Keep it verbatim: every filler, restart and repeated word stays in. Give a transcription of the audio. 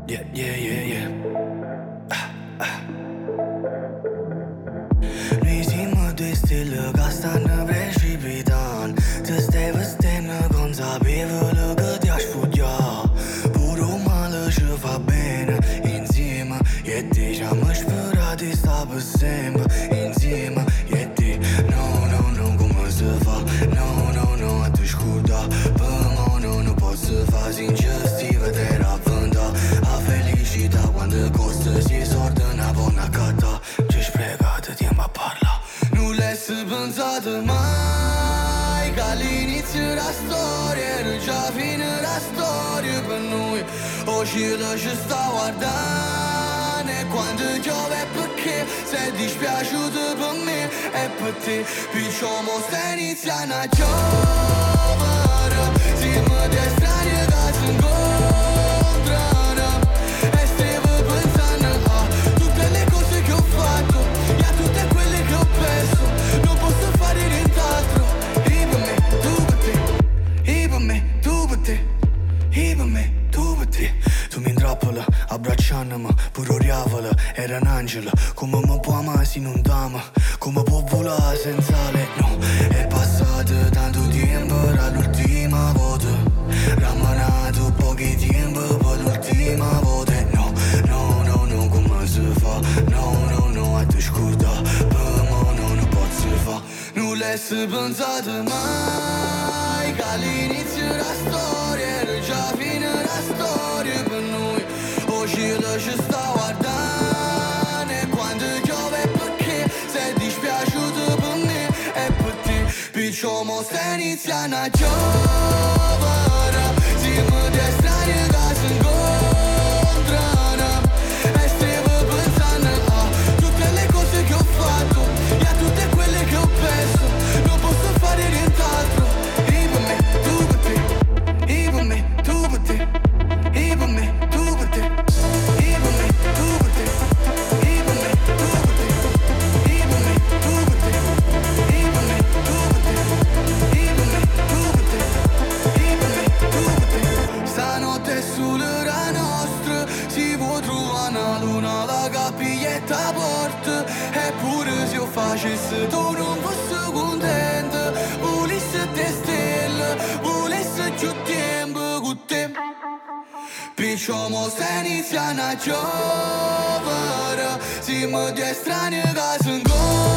Yeah, yeah, yeah, yeah. Ah, ah. Nisimo due stelle che stanno precipitando. Ti stai vestendo consapevole che ti hai sfuggito. Pure un male ci fa bene insieme. E te ci abbiamo sperato di stare per sempre insieme. E te, no, no, no, come si fa? No, no, no, a te scorda. Per me no, non posso fare singestiva te raffronta. A felicità quando costa si sorda una buona cata. Ci sprecate tempo a parlare. Non l'hai pensato mai che all'inizio della storia era già fine la storia per noi. Oggi la ci sta guardando e quando piove perché sei dispiaciuto per me e per te. Piccio mo sta iniziando a giovere. Siamo due strani che si incontrano e stavo pensando a tutte le cose che ho fatto e a tutte quelle che ho perso. Non posso fare nient'altro. E per me, tu per te. E per me, tu per te. E per me, tu per te. Tu mi intrappola, abbracciandomi, pure oriavola, era un angelo. Come mi può amare se non t'ama? Come può volare senza lei? No, è passato tanto tempo dall'ultima volta. Ramanato pochi tempo per l'ultima volta. No, no, no, no, come si fa? No, no, no, a te scorda. Per me no, non posso fa. Non l'hai pensato mai che all'inizio della storia era già fine la storia per noi. Oggi la ci sta guardando e quando piove perché sei dispiaciuto per me e per te. Piccio mo sta iniziando a giovere. Siamo due strani che si incontrano e stavo pensando a tutte le cose che ho fatto e a tutte quelle che ho perso. Non posso fare nient'altro. E per me, tu per te. E per me, tu per te. E per me, tu per te. E per me, tu per te. E per me, tu per te. E per me, tu per te. E per me, tu per te. E per me, tu per te. E per me, tu per te. Stanotte è solo la nostra. Si può trovare una luna, la capiglietta porta. Eppure se io facessi tu non fossi contento. Volessi te stelle, volessi più tempo con te. Piccio mo sta iniziando a giovere. Siamo due strani che si incontrano